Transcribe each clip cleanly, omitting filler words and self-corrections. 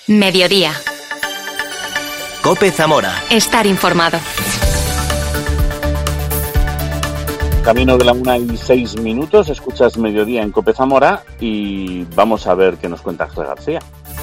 Mediodía. COPE Zamora. Estar informado. Camino de la 1:06, escuchas Mediodía en COPE Zamora y vamos a ver qué nos cuenta Ángel García.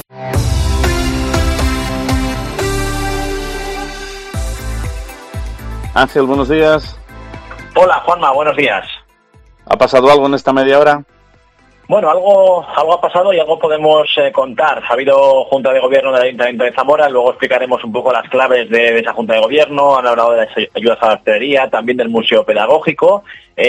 Ángel, buenos días. Hola, Juanma, buenos días. ¿Ha pasado algo en esta media hora? Bueno, algo ha pasado y algo podemos contar. Ha habido Junta de Gobierno del Ayuntamiento de Zamora, luego explicaremos un poco las claves de esa Junta de Gobierno, han hablado de las ayudas a la hostelería, también del Museo Pedagógico.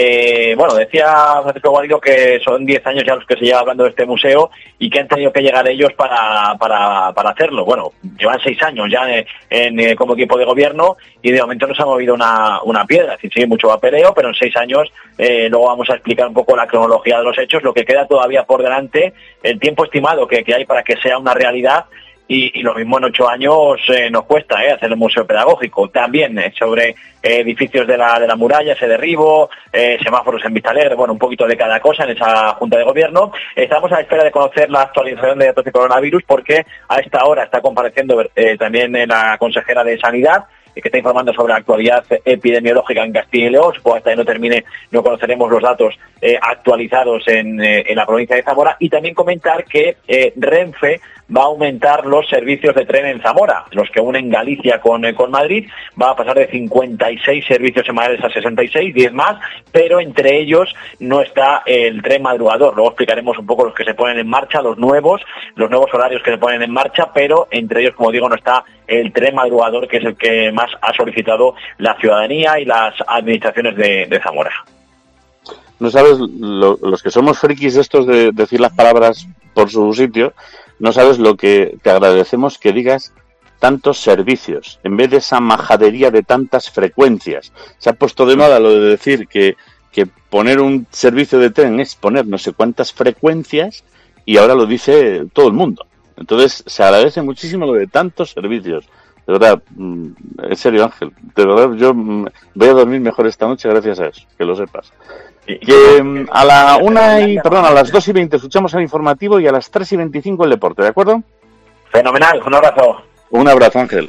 Decía Francisco Guarido que son 10 años ya los que se lleva hablando de este museo y que han tenido que llegar ellos para hacerlo. Bueno, llevan 6 años ya como equipo de gobierno y de momento no se ha movido una piedra. Es decir, sí, mucho papeleo, pero en 6 años luego vamos a explicar un poco la cronología de los hechos, lo que queda todavía por delante, el tiempo estimado que hay para que sea una realidad. Y lo mismo en 8 años nos cuesta hacer el museo pedagógico. También sobre edificios de la muralla, ese derribo, semáforos en Vista Alegre, bueno, un poquito de cada cosa en esa Junta de Gobierno. Estamos a la espera de conocer la actualización de datos de coronavirus porque a esta hora está compareciendo también la consejera de Sanidad, que está informando sobre la actualidad epidemiológica en Castilla y León. Supongo que hasta que no termine no conoceremos los datos actualizados en la provincia de Zamora. Y también comentar que Renfe va a aumentar los servicios de tren en Zamora, los que unen Galicia con Madrid. Va a pasar de 56 servicios semanales a 66, 10 más, pero entre ellos no está el tren madrugador. Luego explicaremos un poco los que se ponen en marcha, los nuevos horarios que se ponen en marcha, pero entre ellos, como digo, no está el tren madrugador, que es el que más ha solicitado la ciudadanía y las administraciones de Zamora. No sabes, los que somos frikis estos de decir las palabras por su sitio, no sabes lo que te agradecemos que digas tantos servicios, en vez de esa majadería de tantas frecuencias. Se ha puesto de moda lo de decir que poner un servicio de tren es poner no sé cuántas frecuencias y ahora lo dice todo el mundo. Entonces se agradece muchísimo lo de tantos servicios. De verdad, en serio, Ángel, de verdad yo voy a dormir mejor esta noche gracias a eso, que lo sepas. Que a las 2:20 escuchamos el informativo y a las 3:25 el deporte, ¿de acuerdo? Fenomenal, un abrazo. Un abrazo, Ángel.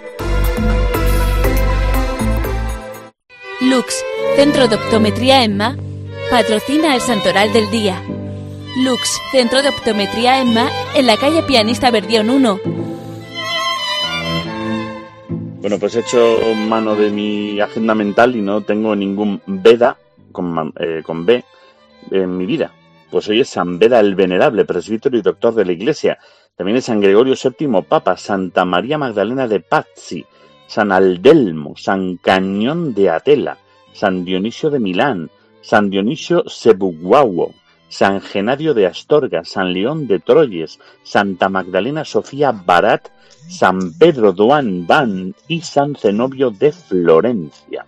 Lux, Centro de Optometría EMMA, patrocina el Santoral del Día. Lux, Centro de Optometría EMMA, en la calle Pianista Verdión 1. Bueno, pues he hecho mano de mi agenda mental y no tengo ningún Veda con B en mi vida. Pues hoy es San Beda el Venerable, presbítero y doctor de la Iglesia. También es San Gregorio VII Papa, Santa María Magdalena de Pazzi, San Aldelmo, San Cañón de Atela, San Dionisio de Milán, San Dionisio Sebuguauo, San Genadio de Astorga, San León de Troyes, Santa Magdalena Sofía Barat, San Pedro Doan Van y San Zenobio de Florencia.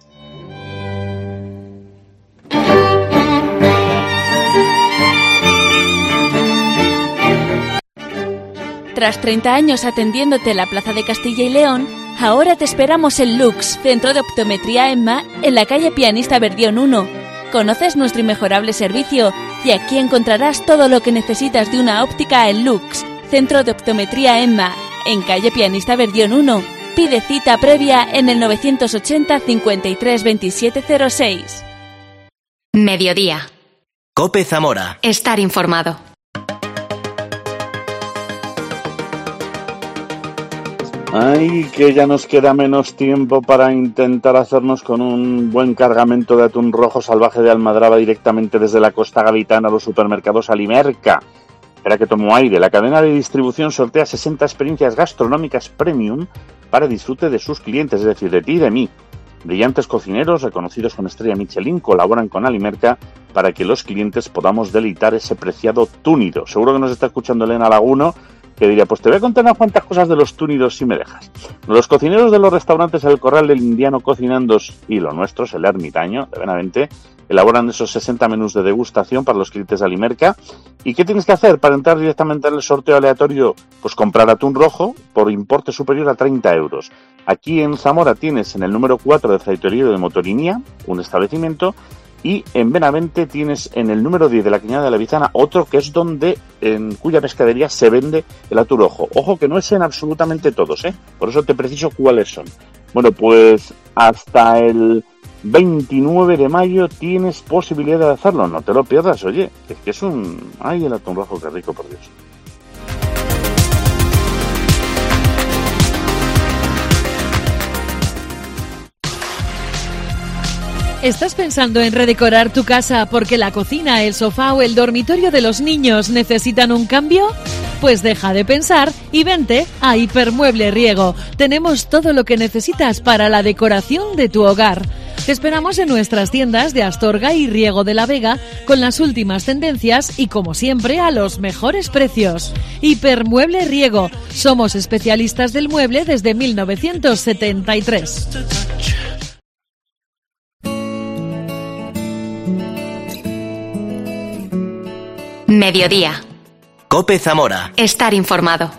Tras 30 años atendiéndote en la Plaza de Castilla y León, ahora te esperamos en Lux, Centro de Optometría EMMA, en la calle Pianista Verdión 1. Conoces nuestro inmejorable servicio y aquí encontrarás todo lo que necesitas de una óptica en Lux, Centro de Optometría EMMA, en calle Pianista Verdión 1. Pide cita previa en el 980 53 27 06. Mediodía. COPE Zamora. Estar informado. Ay, que ya nos queda menos tiempo para intentar hacernos con un buen cargamento de atún rojo salvaje de almadraba directamente desde la costa gaditana a los supermercados Alimerca. Espera que tomo aire. La cadena de distribución sortea 60 experiencias gastronómicas premium para disfrute de sus clientes, es decir, de ti y de mí. Brillantes cocineros reconocidos con estrella Michelin colaboran con Alimerca para que los clientes podamos deleitar ese preciado túnido. Seguro que nos está escuchando Elena Laguno, que diría, pues te voy a contar unas cuantas cosas de los túnidos si me dejas. Los cocineros de los restaurantes El Corral del Indiano Cocinandos y los nuestros, El Ermitaño de Benavente, elaboran esos 60 menús de degustación para los clientes de Alimerca. ¿Y qué tienes que hacer para entrar directamente en el sorteo aleatorio? Pues comprar atún rojo por importe superior a 30 euros. Aquí en Zamora tienes en el número 4 de Feitoría de Motorinía, un establecimiento, Y en Benavente tienes en el número 10 de la Cañada de la Bizana otro que es en cuya pescadería se vende el atún rojo. Ojo que no es en absolutamente todos, por eso te preciso cuáles son. Bueno, pues hasta el 29 de mayo tienes posibilidad de hacerlo, no te lo pierdas, oye, es que es ¡ay, el atún rojo, qué rico, por Dios! ¿Estás pensando en redecorar tu casa porque la cocina, el sofá o el dormitorio de los niños necesitan un cambio? Pues deja de pensar y vente a Hipermueble Riego. Tenemos todo lo que necesitas para la decoración de tu hogar. Te esperamos en nuestras tiendas de Astorga y Riego de la Vega con las últimas tendencias y, como siempre, a los mejores precios. Hipermueble Riego. Somos especialistas del mueble desde 1973. Mediodía. COPE Zamora. Estar informado.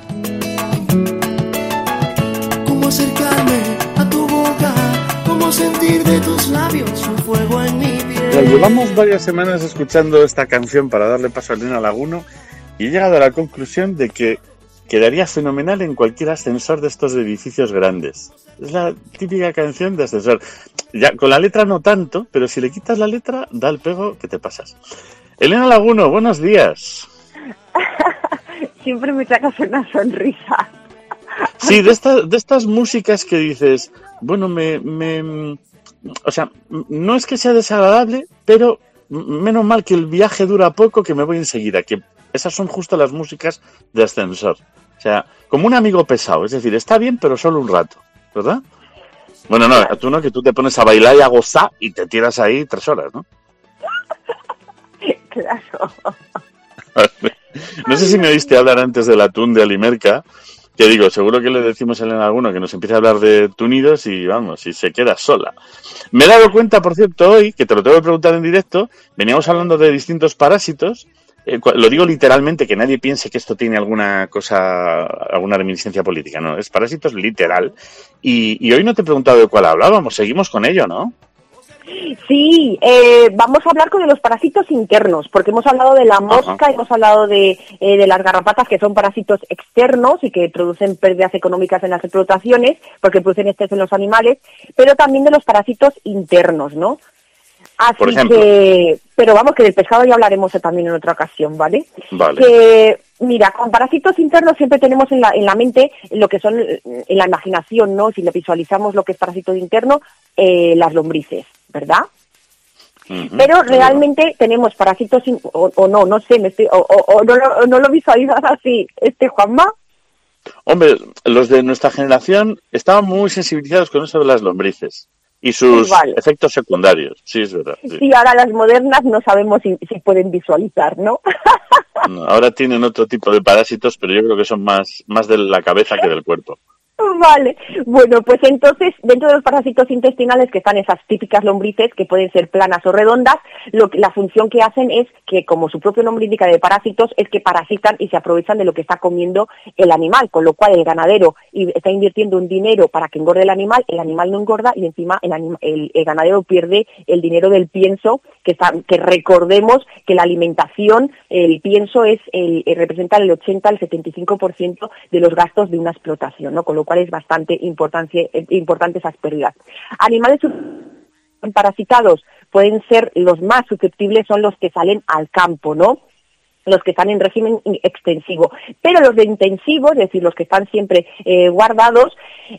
Cómo acercarme a tu boca, cómo sentir de tus labios un fuego en mi piel. Llevamos varias semanas escuchando esta canción para darle paso a Elena Laguno y he llegado a la conclusión de que quedaría fenomenal en cualquier ascensor de estos edificios grandes. Es la típica canción de ascensor. Ya, con la letra no tanto, pero si le quitas la letra, da el pego que te pasas. Elena Laguno, buenos días. Siempre me sacas una sonrisa. Sí, de estas músicas que dices, bueno, o sea, no es que sea desagradable, pero menos mal que el viaje dura poco, que me voy enseguida, que esas son justo las músicas de ascensor. O sea, como un amigo pesado, es decir, está bien, pero solo un rato, ¿verdad? Bueno, no, tú no, que tú te pones a bailar y a gozar y te tiras ahí 3 horas, ¿no? Claro. No sé si me oíste hablar antes del atún de Alimerca, que digo, seguro que le decimos a Elena Laguno que nos empiece a hablar de túnidos y vamos, y se queda sola. Me he dado cuenta, por cierto, hoy, que te lo tengo que preguntar en directo, veníamos hablando de distintos parásitos, lo digo literalmente, que nadie piense que esto tiene alguna reminiscencia política, no, es parásitos literal, y hoy no te he preguntado de cuál hablábamos, seguimos con ello, ¿no? Sí, vamos a hablar con los parásitos internos, porque hemos hablado de la mosca, hemos hablado de las garrapatas, que son parásitos externos y que producen pérdidas económicas en las explotaciones, porque producen estrés en los animales, pero también de los parásitos internos, ¿no? Así por ejemplo, pero vamos, que del pescado ya hablaremos también en otra ocasión, ¿vale? Vale. Que, mira, con parásitos internos siempre tenemos en la mente lo que son, en la imaginación, ¿no? Si le visualizamos lo que es parásito interno, las lombrices, ¿verdad? Uh-huh. Pero realmente tenemos parásitos, no sé, no lo visualizas así, Juanma. Hombre, los de nuestra generación estaban muy sensibilizados con eso de las lombrices y sus efectos secundarios, sí, es verdad. Sí, ahora las modernas no sabemos si pueden visualizar, ¿no? No, ahora tienen otro tipo de parásitos, pero yo creo que son más de la cabeza que del cuerpo. Vale, bueno, pues entonces, dentro de los parásitos intestinales, que están esas típicas lombrices, que pueden ser planas o redondas, la función que hacen es que, como su propio nombre indica de parásitos, es que parasitan y se aprovechan de lo que está comiendo el animal, con lo cual el ganadero está invirtiendo un dinero para que engorde el animal no engorda y encima el ganadero pierde el dinero del pienso, que recordemos que la alimentación, el pienso representa el 80 al 75% de los gastos de una explotación, ¿no? Con lo cual es bastante importante esas pérdidas. Animales parasitados pueden ser los más susceptibles, son los que salen al campo, ¿no? Los que están en régimen extensivo, pero los de intensivo, es decir, los que están siempre guardados,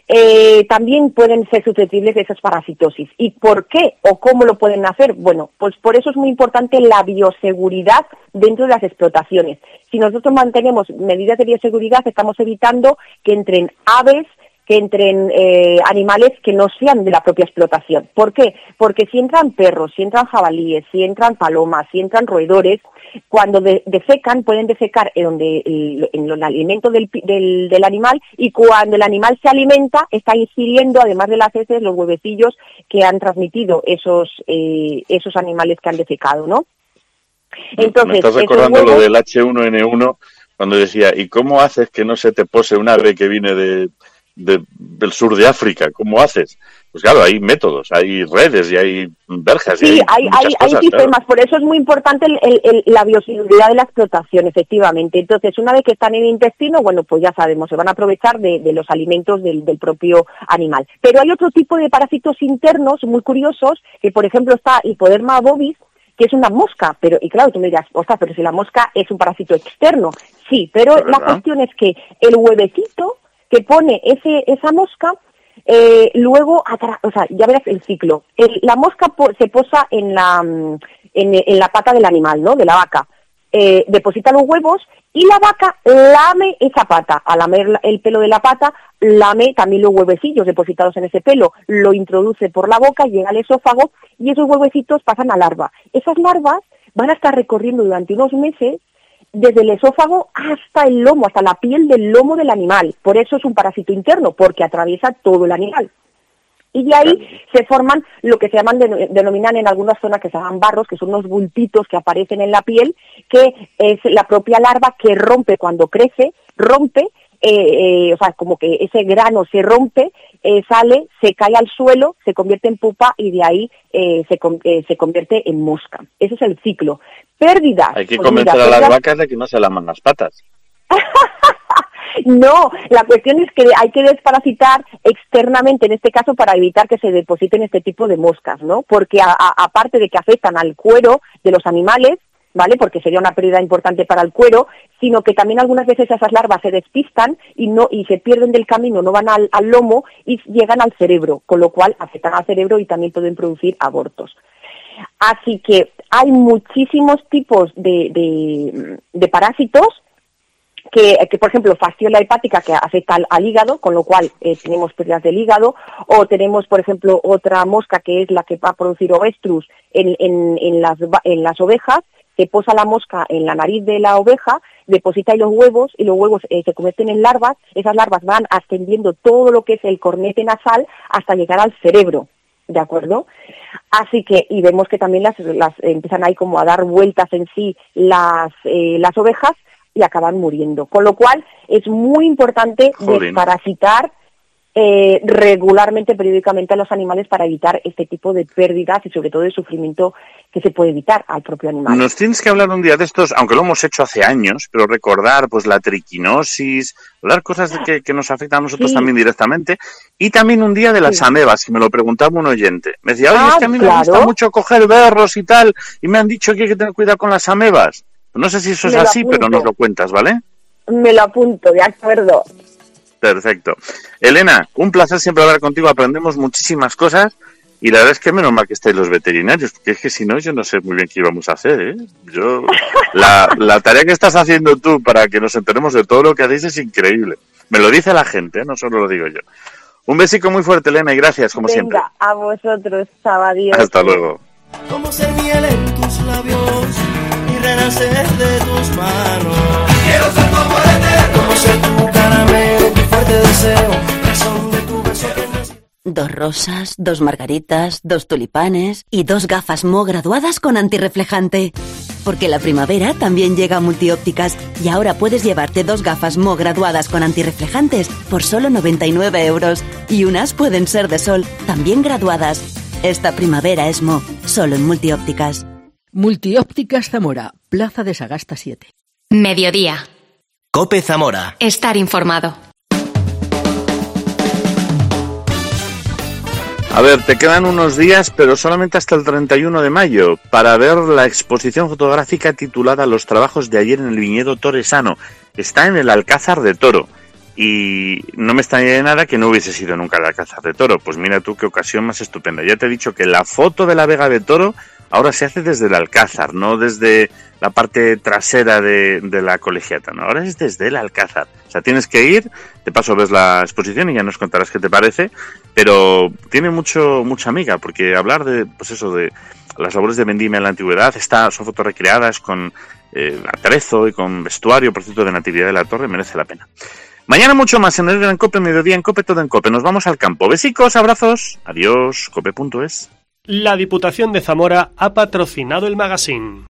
también pueden ser susceptibles de esas parasitosis. ¿Y por qué o cómo lo pueden hacer? Bueno, pues por eso es muy importante la bioseguridad dentro de las explotaciones. Si nosotros mantenemos medidas de bioseguridad, estamos evitando que entren aves, que entren animales que no sean de la propia explotación. ¿Por qué? Porque si entran perros, si entran jabalíes, si entran palomas, si entran roedores, cuando defecan, pueden defecar en el alimento del animal, y cuando el animal se alimenta, está ingiriendo, además de las heces, los huevecillos que han transmitido esos animales que han defecado, ¿no? Entonces, me estás recordando lo del H1N1, cuando decía, ¿y cómo haces que no se te pose un ave que viene del sur de África? ¿Cómo haces? pues claro, hay métodos, hay redes y hay verjas. Sí, y hay cosas, sistemas, claro. por eso es muy importante la bioseguridad de la explotación, efectivamente. Entonces, una vez que están en el intestino, bueno, pues ya sabemos, se van a aprovechar de los alimentos del propio animal. Pero hay otro tipo de parásitos internos muy curiosos, que por ejemplo está Hipoderma bovis, que es una mosca, y claro, tú me dirás, ostras, pero si la mosca es un parásito externo. Sí, pero la cuestión es que el huevecito que pone esa mosca, luego, ya verás el ciclo. La mosca se posa en la pata del animal, ¿no? De la vaca. Deposita los huevos y la vaca lame esa pata. Al lamer el pelo de la pata, lame también los huevecillos depositados en ese pelo. Lo introduce por la boca, llega al esófago y esos huevecitos pasan a larva. Esas larvas van a estar recorriendo durante unos meses desde el esófago hasta el lomo, hasta la piel del lomo del animal. Por eso es un parásito interno, porque atraviesa todo el animal. Y de ahí se forman lo que se denominan en algunas zonas que se llaman barros, que son unos bultitos que aparecen en la piel, que es la propia larva que rompe cuando crece, como que ese grano se rompe, sale, se cae al suelo, se convierte en pupa y de ahí se convierte en mosca. Ese es el ciclo. Pérdidas. Hay que convencer a las vacas de que no se laman las patas. No, la cuestión es que hay que desparasitar externamente, en este caso, para evitar que se depositen este tipo de moscas, ¿no? Porque aparte de que afectan al cuero de los animales, ¿vale? Porque sería una pérdida importante para el cuero, sino que también algunas veces esas larvas se despistan y se pierden del camino, no van al lomo y llegan al cerebro, con lo cual afectan al cerebro y también pueden producir abortos. Así que hay muchísimos tipos de parásitos que, por ejemplo, fasciola hepática, que afecta al hígado, con lo cual tenemos pérdidas del hígado, o tenemos, por ejemplo, otra mosca que es la que va a producir ovestrus en las ovejas. Se posa la mosca en la nariz de la oveja, deposita ahí los huevos y los huevos se convierten en larvas. Esas larvas van ascendiendo todo lo que es el cornete nasal hasta llegar al cerebro, ¿de acuerdo? Así que, y vemos que también las empiezan ahí como a dar vueltas en sí las ovejas y acaban muriendo. Con lo cual es muy importante desparasitar regularmente, periódicamente a los animales para evitar este tipo de pérdidas y sobre todo de sufrimiento que se puede evitar al propio animal. Nos tienes que hablar un día de estos, aunque lo hemos hecho hace años, pero recordar pues la triquinosis, hablar cosas que nos afectan a nosotros también directamente, y también un día de las amebas, que me lo preguntaba un oyente. Me decía, oye, es que a mí me gusta mucho coger berros y tal, y me han dicho que hay que tener cuidado con las amebas. No sé si eso es así, pero nos lo cuentas, ¿vale? Me lo apunto, de acuerdo. Perfecto. Elena, un placer siempre hablar contigo, aprendemos muchísimas cosas y la verdad es que menos mal que estáis los veterinarios, porque es que si no yo no sé muy bien qué íbamos a hacer, ¿eh? La tarea que estás haciendo tú para que nos enteremos de todo lo que hacéis es increíble. Me lo dice la gente, ¿eh? No solo lo digo yo. Un besico muy fuerte, Elena, y gracias, como siempre. Venga, a vosotros, adiós. Hasta luego. Como ser miel en tus labios y renacer de tus manos. Quiero ser tu amor eterno, como ser tu caramelo, tu fuerte deseo, razón de tu beso que nace. 2 rosas, 2 margaritas, 2 tulipanes y 2 gafas Mo graduadas con antirreflejante. Porque la primavera también llega a Multiópticas y ahora puedes llevarte 2 gafas Mo graduadas con antirreflejantes por solo 99 €. Y unas pueden ser de sol, también graduadas. Esta primavera es Mo, solo en Multiópticas. Multiópticas Zamora, Plaza de Sagasta 7. Mediodía. COPE Zamora. Estar informado. A ver, te quedan unos días, pero solamente hasta el 31 de mayo, para ver la exposición fotográfica titulada Los trabajos de ayer en el viñedo toresano. Está en el Alcázar de Toro. Y no me extraña de nada que no hubiese sido nunca el Alcázar de Toro. Pues mira tú qué ocasión más estupenda. Ya te he dicho que la foto de la Vega de Toro ahora se hace desde el Alcázar, no desde la parte trasera de la colegiata, ¿no? Ahora es desde el Alcázar. O sea, tienes que ir, de paso ves la exposición y ya nos contarás qué te parece, pero tiene mucha amiga, porque hablar de, pues eso, de las labores de vendimia en la antigüedad, son fotos recreadas con atrezo y con vestuario, por cierto, de Natividad de la Torre, merece la pena. Mañana mucho más en el Gran Cope, mediodía en Cope, todo en Cope. Nos vamos al campo. Besicos, abrazos, adiós, cope.es. La Diputación de Zamora ha patrocinado el magazine.